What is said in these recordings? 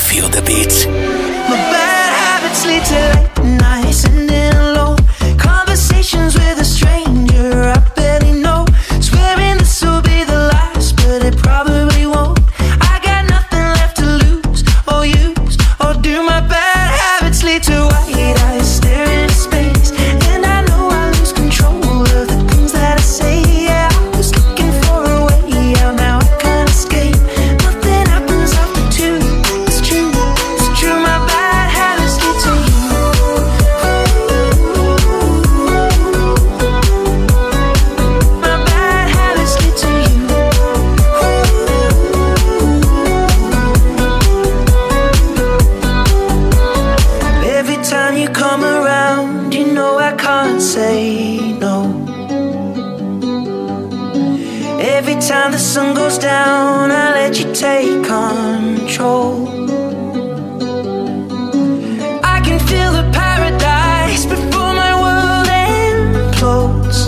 Feel the beats. My bad habits lead to late nights and in alone conversations with a stranger I barely know. Swearing this will be the last, but it probably won't. I got nothing left to lose or use or do. My bad habits lead to white eyes staring into space, and I know I lose control of the things that I say. Yeah, I was looking for a way out, now I can't escape. Nothing happens after two. It's true, it's true. My bad habits lead to you. My bad habits lead to you. Every time you come around, you know I can't say no. Every time the sun goes down, I let you take control. I can feel the paradise before my world implodes.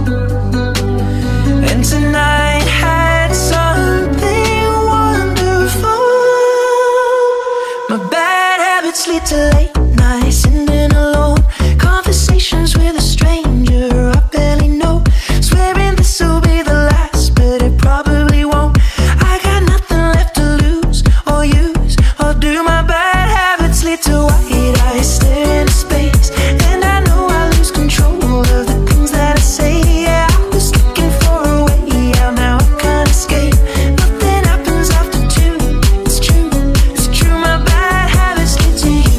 And tonight had something wonderful. My bad habits lead to late nights and in alone conversations with a stranger I barely know. Swearing this will be the last, but it probably won't. I got nothing left to lose or use or do. My bad habits lead to white eyes staring into space, and I know I lose control of the things that I say. Yeah, I was looking for a way out, now I can't escape. Nothing happens after two. It's true, it's true. My bad habits lead to you.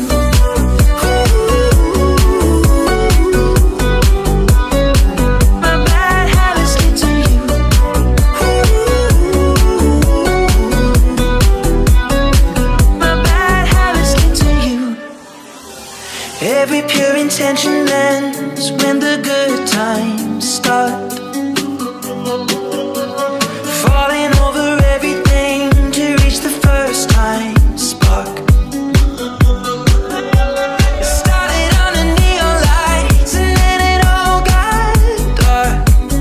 My bad habits lead to you. My bad habits lead to you. Every pure intention ends when the good times start. Falling over everything to reach the first time spark. It started under neon lights and then it all got dark.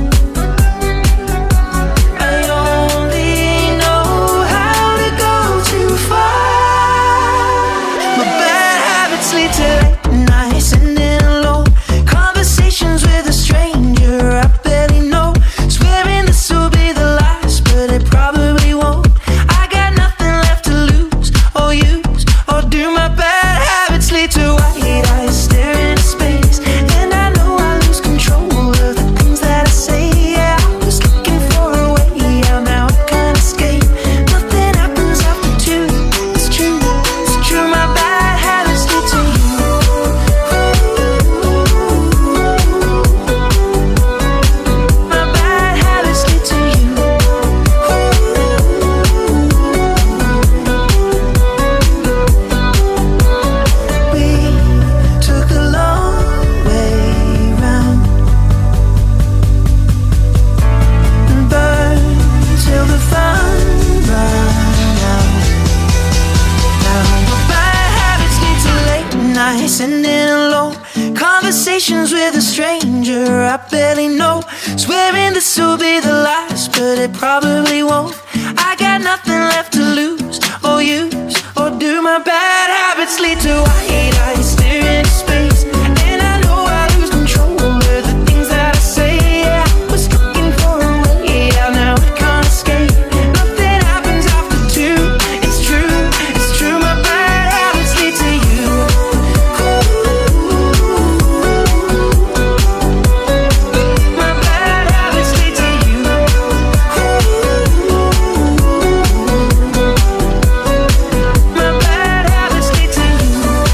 I only know how to go too far. My bad habits lead to late nights and in alone conversations with a stranger I barely know. Swearing this will be the last, but it probably won't. I got nothing left to lose or use or do. My bad habits lead to white eyes staring into space, and I know I lose control of the things that I say. Yeah, I was looking for a way out, now I can't escape. Nothing happens after two. It's true, it's true. My bad habits lead to you. My bad habits lead to you. We took the long way round and burned till the fun ran out. Now my bad habits lead to late nights and in alone conversations with a stranger I barely know. Swearing this will be the last, but it probably won't. I got nothing left to lose or use or do. My bad habits lead to white eyes staring into space, and I know I lose control of the things that I say. Yeah, I was looking for a way out, now I can't escape. Nothing happens after two. It's true, it's true. My bad habits lead to you. My bad habits lead to you. My bad habits lead to you.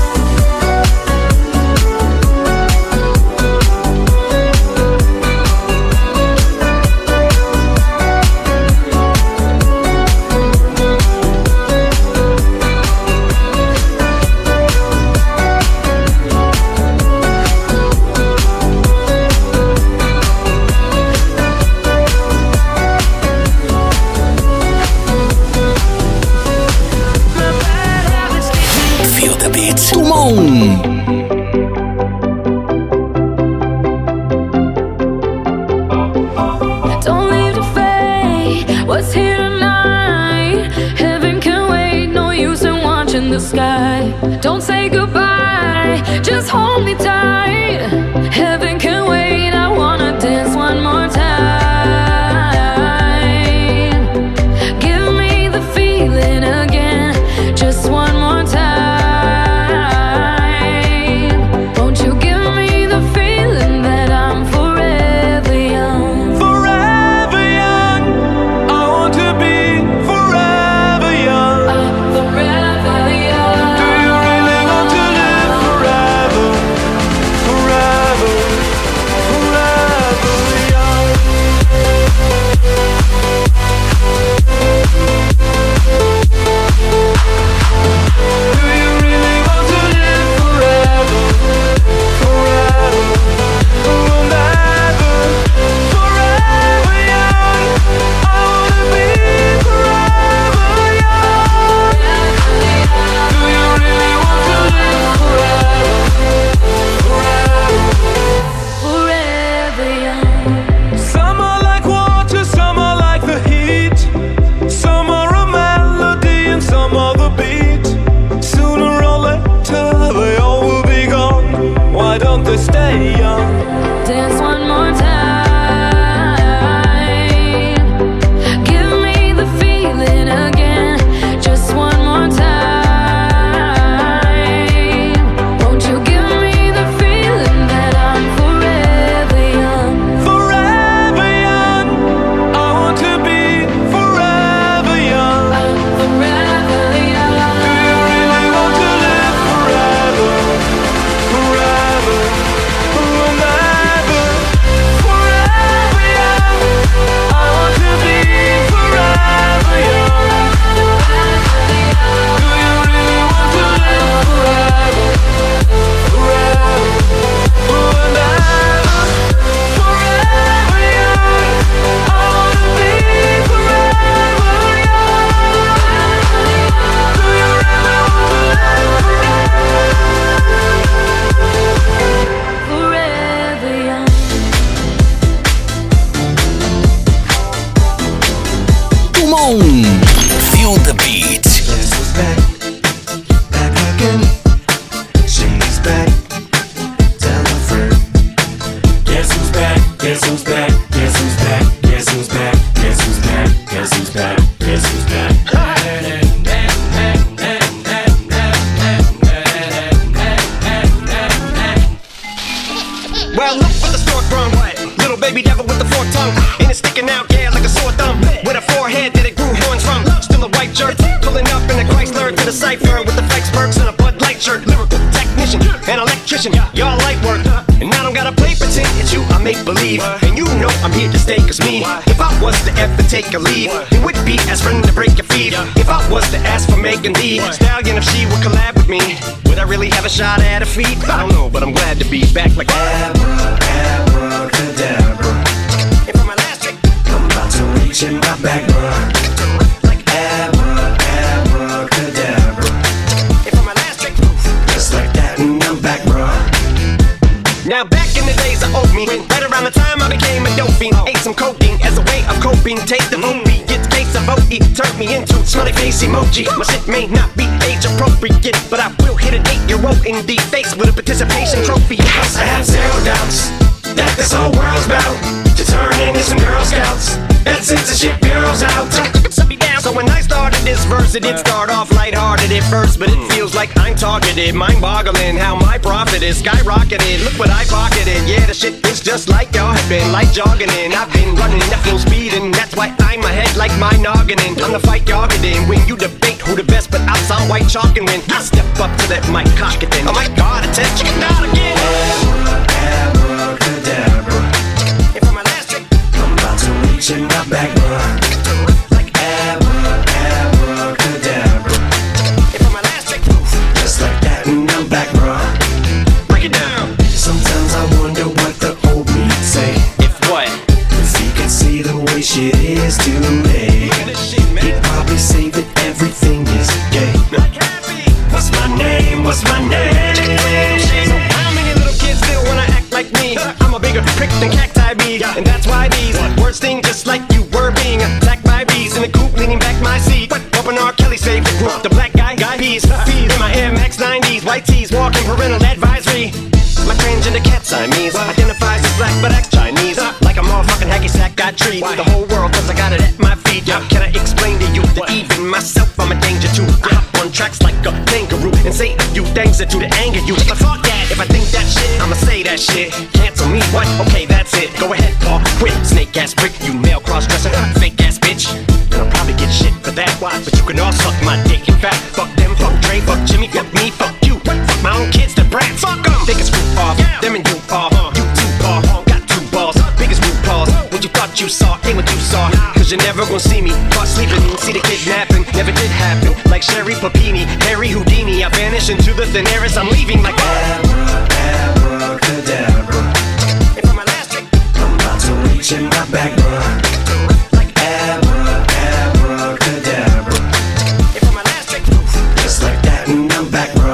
My bad habits lead to you. Feel the beats. Tout le monde. Don't leave the fade. What's here tonight? Heaven can wait. No use in watching in the sky. Don't say goodbye, just hold me tight. Heaven can wait, I wanna dance one more time. Give me the feeling again, just one more time. Won't you give me the feeling that I'm forever young? Forever young, I want to be forever young. I'm forever young. Do you really want to live forever? Forever, forever young. Do you really want to live forever? Forever, forever, forever young. I wanna be forever young. Do you really want to live forever? Forever. Forever young. Some are like water, some are like the heat. Some are a melody and some are the beat. Sooner or later they all will be gone. Why don't they stay young? Dance one more time. Give me the feeling again, just one more time. Won't you give me the feeling that I'm forever young? Forever young, I want to be forever young. I'm forever young. Do you really want to live forever? Forever, forever, forever young. I want to be forever young. Do you really want to live forever? Forever, forever, forever young. I want to be forever young. Do you really want to live Forever young. Come on, feel the beat. Guess who's back? Back again. She's back. Tell her friend. Guess who's back? Guess who's back? Guess who's back? Guess who's back? Guess who's back? Guess who's back? Guess who's back? Well, look for the stork from little baby devil with the forked tongue, and it's sticking out, yeah, like a sore thumb. With a forehead that it grew horns from. Still a white shirt, pulling up in a Chrysler to the cipher with the flex perks and a Bud Light shirt. Lyrical technician, an electrician, y'all light work. And I don't gotta play pretend, it's you I make believe. And you know I'm here to stay, cause me, if I was to ever take a leave, it would be as friend to break your feet. If I was to ask for Megan Thee Stallion, if she would collab with me, would I really have a shot at her feet? I don't know, but I'm glad to be back like Abracadabra. And for my last trick, I'm about to reach in my back, bruh. like Abracadabra. and for my last trick, Just like that, and I'm back, bruh. now back in the days of oat meat, right around the time I became a dope fiend, ate some codeine as a way of coping. Taste of opiates, case of OE turned me into smiley face emoji. My shit may not be age appropriate, but I will hit an 8-year-old in the face with a participation trophy. Cause I have zero doubts that this whole world's about to turn into some Girl Scouts. That censorship bureau's out. Shut me down. So when I started this verse, it did start off lighthearted at first, but it feels like I'm targeted. Mind-boggling how my profit is skyrocketed. Look what I pocketed. Yeah, the shit is just like y'all have been, like jogging in. I've been running at full speed, and that's why I'm ahead like my noggin. I'm the fight y'all get in. When you debate who the best, but I'll sound white chalk and win. I step up to that mic, cock it then. Oh my God, attention, not again. Abracadabra. And for my last trick, I'm about to reach in my back, bruh. like Abracadabra. and for my last trick, Just like that, and I'm back, bruh. break it down. Sometimes I wonder what the old me say. If what? If he could see the way shit is today, Look at this shit, man. he'd probably say that everything is gay. Like happy. What's my name? What's my name? So how many little kids still wanna act like me? I'm a bigger prick than cacti bees, and that's why these words sting just like you were being attacked by bees in the coop, leaning back my seat. Bumping R. Kelly's favorite group, the black guy, peas. 90s, white tees, walking parental advisory. My transgender cat Siamese identifies as black but acts Chinese. Like a motherfucking hacky sack got treat the whole world cause I got it at my feet. Can I explain to you that even myself I'm a danger to? I hop on tracks like a kangaroo and say a few things that do to anger you. But fuck that, if I think that shit, I'ma say that shit. Cancel me, what? Okay, that's it. Go ahead, Paul, quit. Snake ass prick, you male cross-dresser, fake ass bitch. And I'll probably get shit for that. But you can all suck my dick. In fact, fuck them, fuck Dre, fuck Jimmy, fuck me, fuck you. Fuck my own kids, the brats. Fuck them. They can screw off, them and you off. You too, Paul, got two balls. Biggest root balls. What you thought you saw ain't what you saw. Cause you're never gonna see me caught sleeping. See the kidnapping, never did happen. Like Sherry Papini, Harry Houdini. I vanish into the thin air as I'm leaving like abracadabra. And for my last trick, I'm about to reach in my back, bruh. Like abracadabra. And for my last trick, just like that and I'm back, bruh.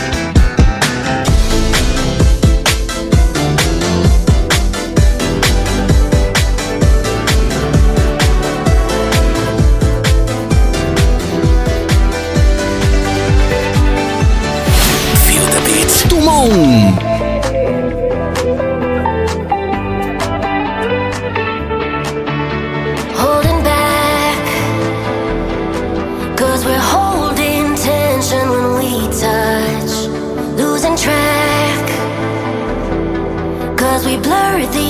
Holding back, cause we're holding tension when we touch. Losing track, cause we blur the